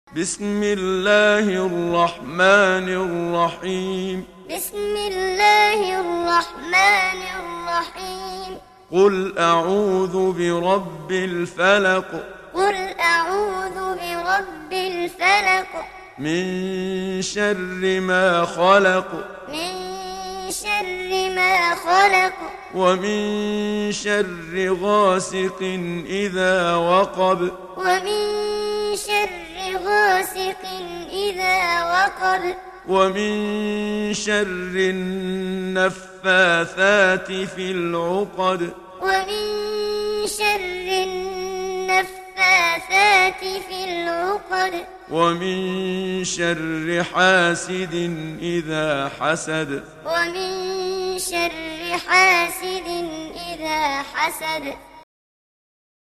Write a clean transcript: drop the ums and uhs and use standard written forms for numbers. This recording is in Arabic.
بسم الله الرحمن الرحيم. بسم الله الرحمن الرحيم. قل أعوذ برب الفلق. قل أعوذ برب الفلق. من شر ما خلق. من شر ما خلق. ومن شر غاسق إذا وقب. ومن شر غاسق إذا وقب. ومن شر النفاثات في العقد. ومن شر النفاثات في العقد. ومن شر حاسد إذا حسد. ومن شر حاسد إذا حسد.